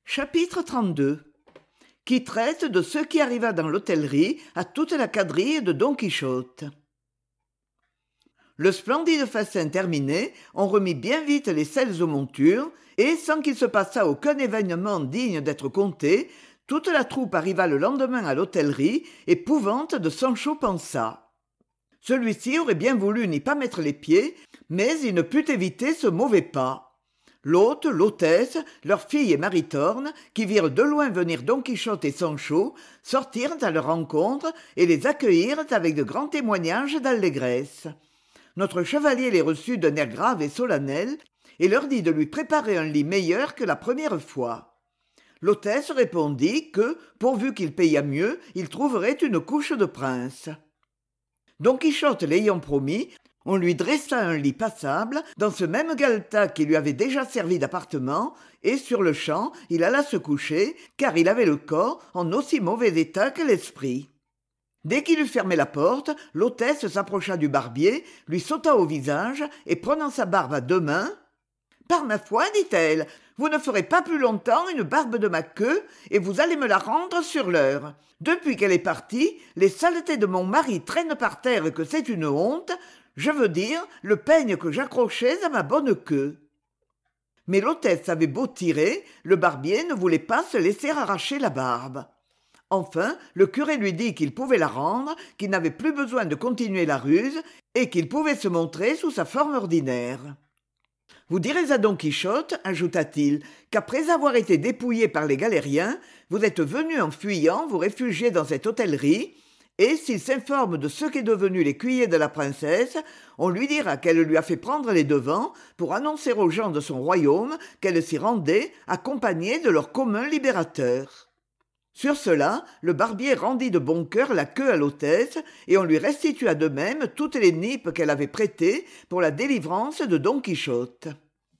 Chapitre 32 qui traite de ce qui arriva dans l'hôtellerie à toute la quadrille de Don Quichotte. Le splendide festin terminé, on remit bien vite les selles aux montures, et sans qu'il se passât aucun événement digne d'être conté, toute la troupe arriva le lendemain à l'hôtellerie, épouvante de Sancho Pança. Celui-ci aurait bien voulu n'y pas mettre les pieds, mais il ne put éviter ce mauvais pas. L'hôte, l'hôtesse, leur fille et Maritorne, qui virent de loin venir Don Quichotte et Sancho, sortirent à leur rencontre et les accueillirent avec de grands témoignages d'allégresse. Notre chevalier les reçut d'un air grave et solennel, et leur dit de lui préparer un lit meilleur que la première fois. L'hôtesse répondit que, pourvu qu'il payât mieux, il trouverait une couche de prince. Don Quichotte l'ayant promis, on lui dressa un lit passable dans ce même galetas qui lui avait déjà servi d'appartement, et sur-le-champ il alla se coucher, car il avait le corps en aussi mauvais état que l'esprit. Dès qu'il eut fermé la porte, l'hôtesse s'approcha du barbier, lui sauta au visage, et prenant sa barbe à deux mains, « Par ma foi, dit-elle, vous ne ferez pas plus longtemps une barbe de ma queue, et vous allez me la rendre sur l'heure. Depuis qu'elle est partie, les saletés de mon mari traînent par terre et que c'est une honte, je veux dire le peigne que j'accrochais à ma bonne queue. » Mais l'hôtesse avait beau tirer, le barbier ne voulait pas se laisser arracher la barbe. Enfin, le curé lui dit qu'il pouvait la rendre, qu'il n'avait plus besoin de continuer la ruse, et qu'il pouvait se montrer sous sa forme ordinaire. « Vous direz à Don Quichotte, ajouta-t-il, qu'après avoir été dépouillé par les galériens, vous êtes venu en fuyant vous réfugier dans cette hôtellerie, et s'il s'informe de ce qu'est devenu l'écuyer de la princesse, on lui dira qu'elle lui a fait prendre les devants pour annoncer aux gens de son royaume qu'elle s'y rendait accompagnée de leur commun libérateur. » Sur cela, le barbier rendit de bon cœur la queue à l'hôtesse, et on lui restitua de même toutes les nippes qu'elle avait prêtées pour la délivrance de Don Quichotte.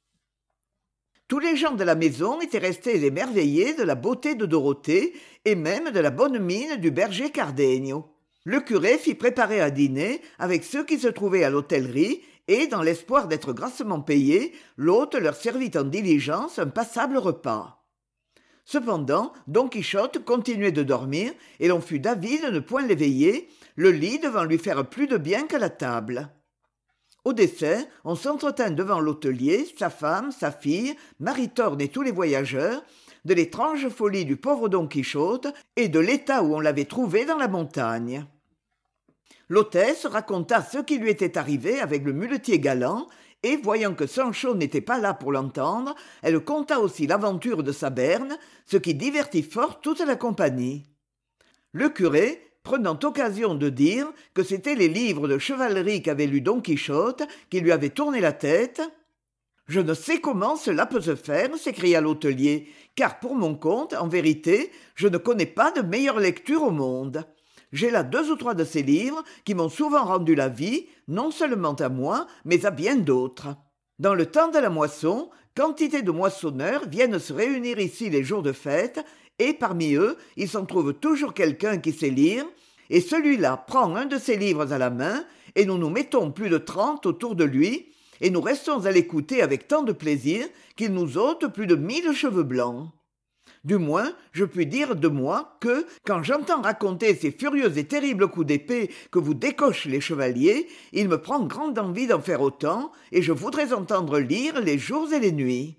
Tous les gens de la maison étaient restés émerveillés de la beauté de Dorothée et même de la bonne mine du berger Cardenio. Le curé fit préparer à dîner avec ceux qui se trouvaient à l'hôtellerie et, dans l'espoir d'être grassement payés, l'hôte leur servit en diligence un passable repas. Cependant, Don Quichotte continuait de dormir et l'on fut d'avis de ne point l'éveiller, le lit devant lui faire plus de bien que la table. Au dessert, on s'entretint devant l'hôtelier, sa femme, sa fille, Maritorne et tous les voyageurs, de l'étrange folie du pauvre Don Quichotte et de l'état où on l'avait trouvé dans la montagne. L'hôtesse raconta ce qui lui était arrivé avec le muletier galant, et voyant que Sancho n'était pas là pour l'entendre, elle conta aussi l'aventure de sa berne, ce qui divertit fort toute la compagnie. Le curé, prenant occasion de dire que c'étaient les livres de chevalerie qu'avait lus Don Quichotte qui lui avaient tourné la tête, « Je ne sais comment cela peut se faire, s'écria l'hôtelier, car pour mon compte, en vérité, je ne connais pas de meilleure lecture au monde. J'ai là 2 ou 3 de ces livres qui m'ont souvent rendu la vie, non seulement à moi, mais à bien d'autres. Dans le temps de la moisson, quantité de moissonneurs viennent se réunir ici les jours de fête, et parmi eux, il s'en trouve toujours quelqu'un qui sait lire, et celui-là prend un de ces livres à la main, et nous nous mettons plus de 30 autour de lui, et nous restons à l'écouter avec tant de plaisir qu'il nous ôte plus de 1000 cheveux blancs. Du moins, je puis dire de moi que, quand j'entends raconter ces furieux et terribles coups d'épée que vous décochent les chevaliers, il me prend grande envie d'en faire autant, et je voudrais entendre lire les jours et les nuits.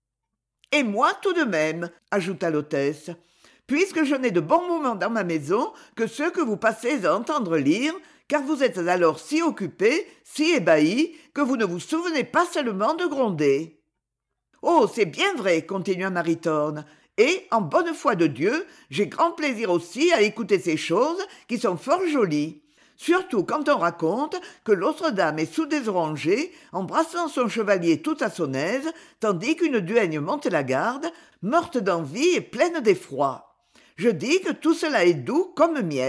« Et moi tout de même, » ajouta l'hôtesse, « puisque je n'ai de bons moments dans ma maison que ceux que vous passez à entendre lire, car vous êtes alors si occupés, si ébahis, que vous ne vous souvenez pas seulement de gronder. »« Oh, c'est bien vrai, » continua Maritorne, « et, en bonne foi de Dieu, j'ai grand plaisir aussi à écouter ces choses qui sont fort jolies. Surtout quand on raconte que l'autre dame est sous des orangers, embrassant son chevalier tout à son aise, tandis qu'une duègne monte la garde, morte d'envie et pleine d'effroi. Je dis que tout cela est doux comme miel. »«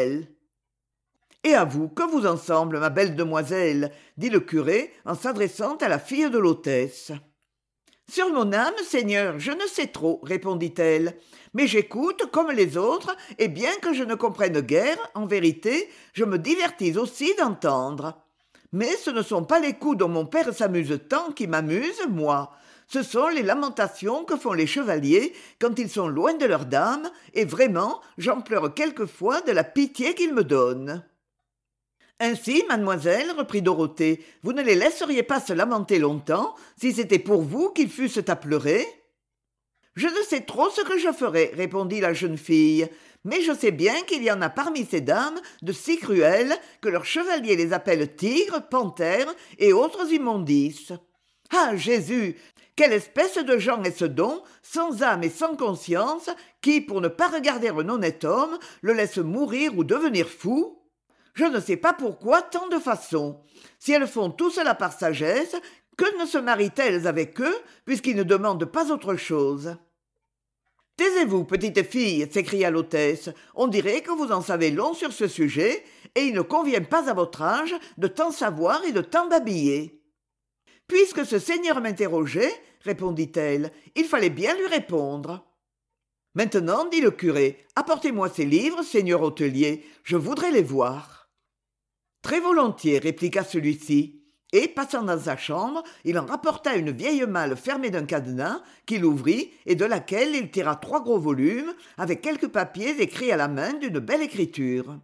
Et à vous, que vous en semble, ma belle demoiselle ?» dit le curé en s'adressant à la fille de l'hôtesse. « Sur mon âme, Seigneur, je ne sais trop, » répondit-elle, « mais j'écoute comme les autres, et bien que je ne comprenne guère, en vérité, je me divertis aussi d'entendre. Mais ce ne sont pas les coups dont mon père s'amuse tant qui m'amusent, moi. Ce sont les lamentations que font les chevaliers quand ils sont loin de leur dame, et vraiment, j'en pleure quelquefois de la pitié qu'ils me donnent. Ainsi, mademoiselle, reprit Dorothée, vous ne les laisseriez pas se lamenter longtemps, si c'était pour vous qu'ils fussent à pleurer? Je ne sais trop ce que je ferai, répondit la jeune fille, mais je sais bien qu'il y en a parmi ces dames de si cruelles que leurs chevaliers les appellent tigres, panthères et autres immondices. Ah, Jésus! Quelle espèce de gens est ce don, sans âme et sans conscience, qui, pour ne pas regarder un honnête homme, le laisse mourir ou devenir fou? Je ne sais pas pourquoi tant de façons. Si elles font tout cela par sagesse, que ne se marient-elles avec eux, puisqu'ils ne demandent pas autre chose? Taisez-vous, petite fille, s'écria l'hôtesse, on dirait que vous en savez long sur ce sujet, et il ne convient pas à votre âge de tant savoir et de tant babiller. Puisque ce seigneur m'interrogeait, répondit-elle, il fallait bien lui répondre. Maintenant, dit le curé, apportez-moi ces livres, seigneur hôtelier, je voudrais les voir. Très volontiers, répliqua celui-ci, et, passant dans sa chambre, il en rapporta une vieille malle fermée d'un cadenas, qu'il ouvrit, et de laquelle il tira 3 gros volumes, avec quelques papiers écrits à la main d'une belle écriture.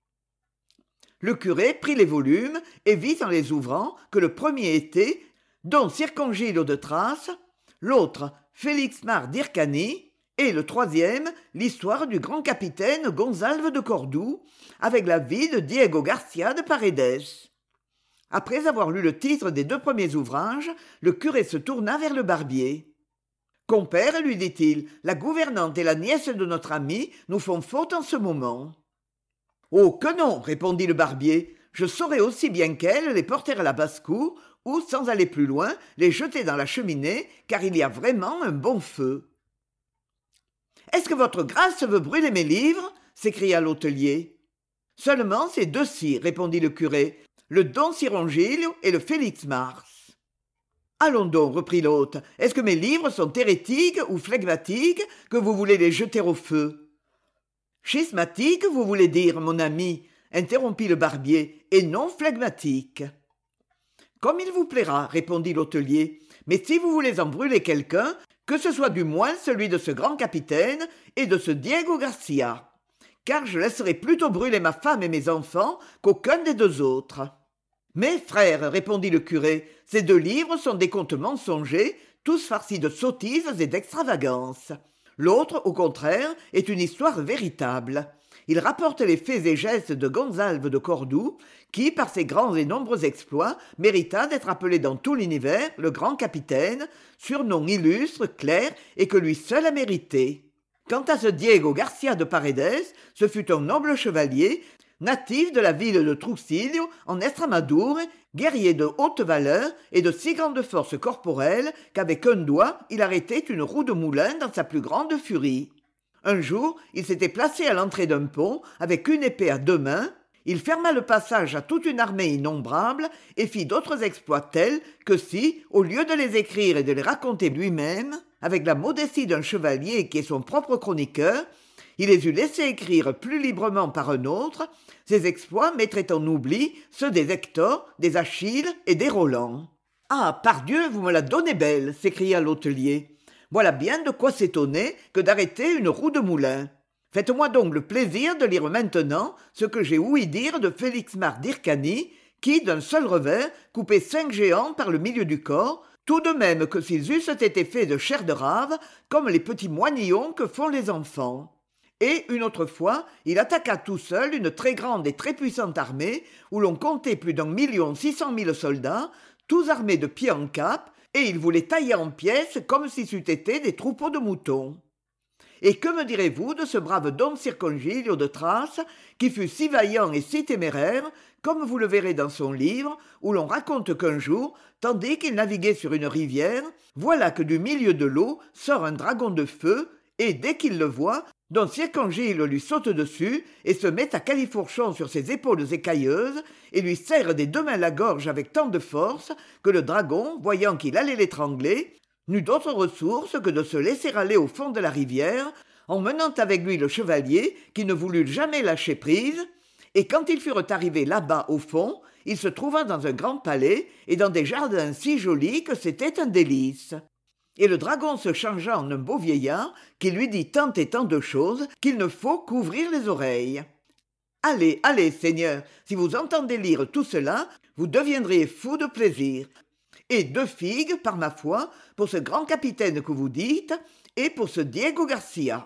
Le curé prit les volumes, et vit en les ouvrant que le premier était Don Circongilio de Thrace, l'autre Félix Mars d'Hyrcanie, et le troisième l'histoire du grand capitaine Gonzalve de Cordoue, avec la vie de Diego Garcia de Paredes. Après avoir lu le titre des 2 premiers ouvrages, le curé se tourna vers le barbier. « Compère, lui dit-il, la gouvernante et la nièce de notre ami nous font faute en ce moment. »« Oh, que non, répondit le barbier, je saurais aussi bien qu'elle les porter à la basse-cour ou, sans aller plus loin, les jeter dans la cheminée, car il y a vraiment un bon feu. »« Est-ce que votre grâce veut brûler mes livres ?» s'écria l'hôtelier. « Seulement ces 2-ci, répondit le curé, le Don Cirongilio et le Félix Mars. « Allons donc, reprit l'hôte, est-ce que mes livres sont hérétiques ou flegmatiques que vous voulez les jeter au feu ?»« Schismatiques, vous voulez dire, mon ami, interrompit le barbier, et non flegmatiques. »« Comme il vous plaira, répondit l'hôtelier, mais si vous voulez en brûler quelqu'un, que ce soit du moins celui de ce grand capitaine et de ce Diego Garcia, car je laisserai plutôt brûler ma femme et mes enfants qu'aucun des 2 autres. » Mais, frère, répondit le curé, ces 2 livres sont des contes mensongers, tous farcis de sottises et d'extravagances. L'autre, au contraire, est une histoire véritable. Il rapporte les faits et gestes de Gonzalve de Cordoue, qui, par ses grands et nombreux exploits, mérita d'être appelé dans tout l'univers le grand capitaine, surnom illustre, clair, et que lui seul a mérité. Quant à ce Diego Garcia de Paredes, ce fut un noble chevalier, natif de la ville de Truxillo, en Estrémadure, guerrier de haute valeur et de si grande force corporelle qu'avec un doigt il arrêtait une roue de moulin dans sa plus grande furie. Un jour, il s'était placé à l'entrée d'un pont avec une épée à 2 mains, il ferma le passage à toute une armée innombrable et fit d'autres exploits tels que si, au lieu de les écrire et de les raconter lui-même, avec la modestie d'un chevalier qui est son propre chroniqueur, il les eût laissés écrire plus librement par un autre, ses exploits mettraient en oubli ceux des Hector, des Achille et des Roland. « Ah, pardieu, vous me la donnez belle !» s'écria l'hôtelier. « Voilà bien de quoi s'étonner que d'arrêter une roue de moulin. Faites-moi donc le plaisir de lire maintenant ce que j'ai ouï dire de Félix Mars d'Hyrcanie, qui, d'un seul revers, coupait 5 géants par le milieu du corps, tout de même que s'ils eussent été faits de chair de rave, comme les petits moignons que font les enfants. Et, une autre fois, il attaqua tout seul une très grande et très puissante armée, où l'on comptait plus d'1 600 000 soldats, tous armés de pied en cap, et il voulait tailler en pièces comme si c'eût été des troupeaux de moutons. Et que me direz-vous de ce brave Don Circongilio de Thrace, qui fut si vaillant et si téméraire, comme vous le verrez dans son livre, où l'on raconte qu'un jour, tandis qu'il naviguait sur une rivière, voilà que du milieu de l'eau sort un dragon de feu, et dès qu'il le voit, Don Circongilio lui saute dessus et se met à califourchon sur ses épaules écailleuses et lui serre des 2 mains la gorge avec tant de force que le dragon, voyant qu'il allait l'étrangler, n'eut d'autre ressource que de se laisser aller au fond de la rivière, emmenant avec lui le chevalier qui ne voulut jamais lâcher prise, et quand ils furent arrivés là-bas au fond, il se trouva dans un grand palais et dans des jardins si jolis que c'était un délice. Et le dragon se changea en un beau vieillard qui lui dit tant et tant de choses qu'il ne faut qu'ouvrir les oreilles. Allez, allez, seigneur, si vous entendez lire tout cela, vous deviendriez fou de plaisir. Et 2 figues, par ma foi, pour ce grand capitaine que vous dites, et pour ce Diego Garcia.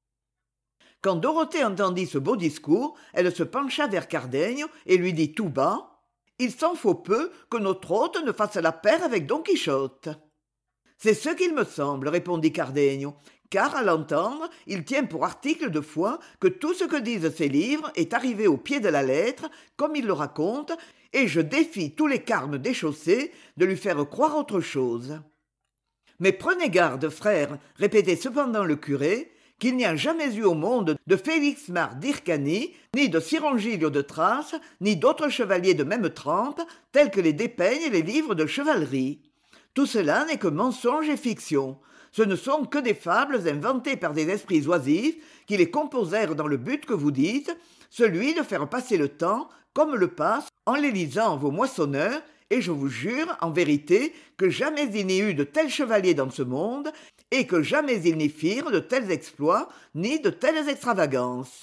Quand Dorothée entendit ce beau discours, elle se pencha vers Cardenio et lui dit tout bas: « Il s'en faut peu que notre hôte ne fasse la paire avec Don Quichotte. » C'est ce qu'il me semble, répondit Cardenio, car à l'entendre, il tient pour article de foi que tout ce que disent ces livres est arrivé au pied de la lettre, comme il le raconte, et je défie tous les carmes déchaussés de lui faire croire autre chose. Mais prenez garde, frère, répétait cependant le curé, qu'il n'y a jamais eu au monde de Félix Mare d'Hyrcanie, ni de Cirongilio de Thrace, ni d'autres chevaliers de même trempe, tels que les dépeignent les livres de chevalerie. Tout cela n'est que mensonge et fiction. Ce ne sont que des fables inventées par des esprits oisifs qui les composèrent dans le but que vous dites, celui de faire passer le temps, comme le passent, en les lisant vos moissonneurs, et je vous jure, en vérité, que jamais il n'y eut de tels chevaliers dans ce monde, et que jamais ils n'y firent de tels exploits, ni de telles extravagances.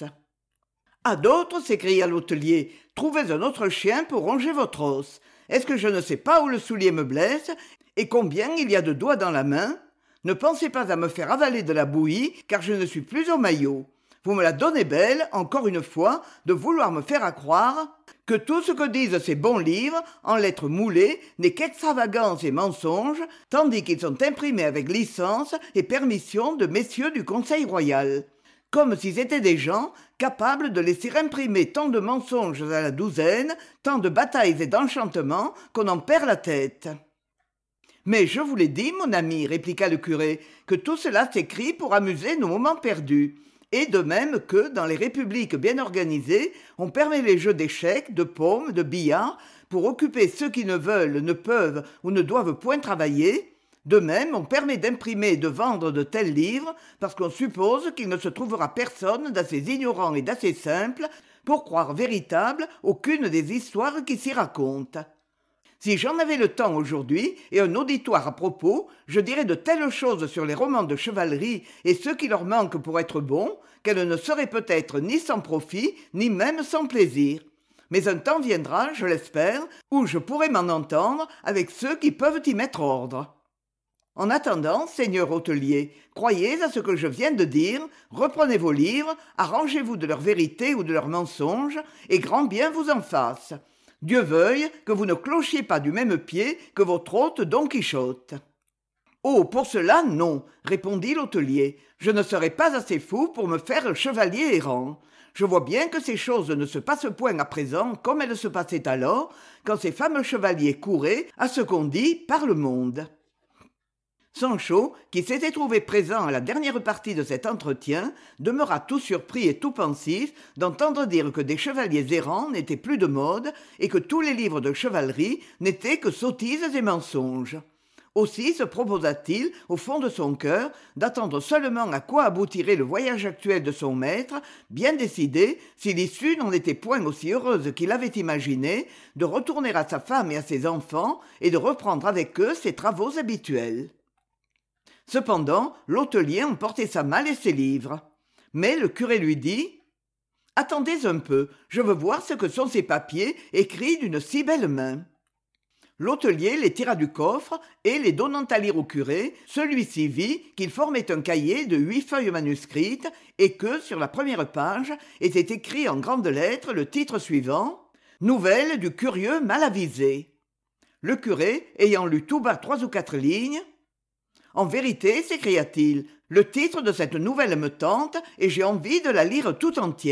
À d'autres, s'écria l'hôtelier, trouvez un autre chien pour ronger votre os. Est-ce que je ne sais pas où le soulier me blesse, et combien il y a de doigts dans la main? Ne pensez pas à me faire avaler de la bouillie, car je ne suis plus au maillot. Vous me la donnez belle, encore une fois, de vouloir me faire accroire que tout ce que disent ces bons livres, en lettres moulées, n'est qu'extravagance et mensonge, tandis qu'ils sont imprimés avec licence et permission de messieurs du Conseil royal. Comme si c'étaient des gens capables de laisser imprimer tant de mensonges à la douzaine, tant de batailles et d'enchantements qu'on en perd la tête. Mais je vous l'ai dit, mon ami, répliqua le curé, que tout cela s'écrit pour amuser nos moments perdus. Et de même que, dans les républiques bien organisées, on permet les jeux d'échecs, de paume, de billard, pour occuper ceux qui ne veulent, ne peuvent ou ne doivent point travailler, de même on permet d'imprimer et de vendre de tels livres, parce qu'on suppose qu'il ne se trouvera personne d'assez ignorant et d'assez simple pour croire véritable aucune des histoires qui s'y racontent. Si j'en avais le temps aujourd'hui et un auditoire à propos, je dirais de telles choses sur les romans de chevalerie et ceux qui leur manquent pour être bons, qu'elles ne seraient peut-être ni sans profit, ni même sans plaisir. Mais un temps viendra, je l'espère, où je pourrai m'en entendre avec ceux qui peuvent y mettre ordre. En attendant, seigneur hôtelier, croyez à ce que je viens de dire, reprenez vos livres, arrangez-vous de leur vérité ou de leur mensonge, et grand bien vous en fasse. Dieu veuille que vous ne clochiez pas du même pied que votre hôte Don Quichotte. « Oh, pour cela, non, répondit l'hôtelier. Je ne serais pas assez fou pour me faire chevalier errant. Je vois bien que ces choses ne se passent point à présent comme elles se passaient alors, quand ces fameux chevaliers couraient à ce qu'on dit par le monde. » Sancho, qui s'était trouvé présent à la dernière partie de cet entretien, demeura tout surpris et tout pensif d'entendre dire que des chevaliers errants n'étaient plus de mode et que tous les livres de chevalerie n'étaient que sottises et mensonges. Aussi se proposa-t-il, au fond de son cœur, d'attendre seulement à quoi aboutirait le voyage actuel de son maître, bien décidé, si l'issue n'en était point aussi heureuse qu'il avait imaginé, de retourner à sa femme et à ses enfants et de reprendre avec eux ses travaux habituels. Cependant, l'hôtelier emportait sa malle et ses livres. Mais le curé lui dit « Attendez un peu, je veux voir ce que sont ces papiers écrits d'une si belle main. » L'hôtelier les tira du coffre et, les donnant à lire au curé, celui-ci vit qu'ils formaient un cahier de 8 feuilles manuscrites et que, sur la première page, était écrit en grandes lettres le titre suivant « Nouvelle du curieux mal avisé ». Le curé, ayant lu tout bas 3 ou 4 lignes, « En vérité, s'écria-t-il, le titre de cette nouvelle me tente et j'ai envie de la lire tout entière. »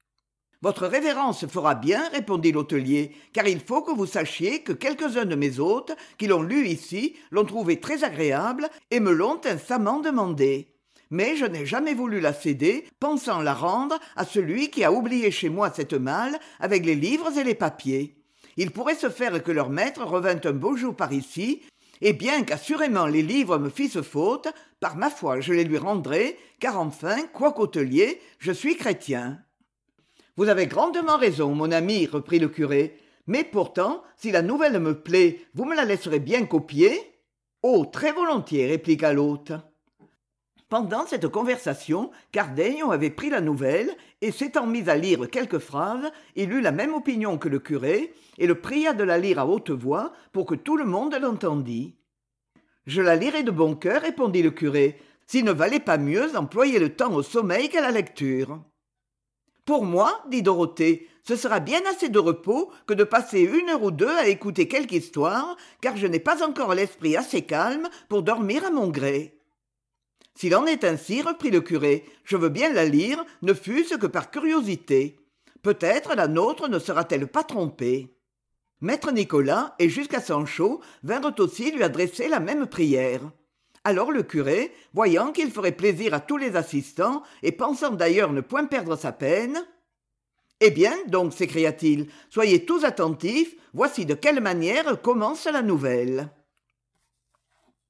« Votre révérence fera bien, répondit l'hôtelier, car il faut que vous sachiez que quelques-uns de mes hôtes, qui l'ont lu ici, l'ont trouvé très agréable et me l'ont instamment demandé. Mais je n'ai jamais voulu la céder, pensant la rendre à celui qui a oublié chez moi cette malle avec les livres et les papiers. Il pourrait se faire que leur maître revînt un beau jour par ici, et bien qu'assurément les livres me fissent faute, par ma foi je les lui rendrai, car enfin, quoique hôtelier, je suis chrétien. » « Vous avez grandement raison, mon ami, reprit le curé, mais pourtant, si la nouvelle me plaît, vous me la laisserez bien copier ? Oh, très volontiers, répliqua l'hôte. Pendant cette conversation, Cardenio avait pris la nouvelle, et s'étant mis à lire quelques phrases, il eut la même opinion que le curé, et le pria de la lire à haute voix pour que tout le monde l'entendît. Je la lirai de bon cœur, répondit le curé, s'il ne valait pas mieux employer le temps au sommeil qu'à la lecture. Pour moi, dit Dorothée, ce sera bien assez de repos que de passer 1 heure ou 2 à écouter quelque histoire, car je n'ai pas encore l'esprit assez calme pour dormir à mon gré. S'il en est ainsi, reprit le curé, je veux bien la lire, ne fût-ce que par curiosité. Peut-être la nôtre ne sera-t-elle pas trompée. Maître Nicolas et jusqu'à Sancho vinrent aussi lui adresser la même prière. Alors le curé, voyant qu'il ferait plaisir à tous les assistants et pensant d'ailleurs ne point perdre sa peine, « Eh bien, donc, s'écria-t-il, soyez tous attentifs, voici de quelle manière commence la nouvelle. »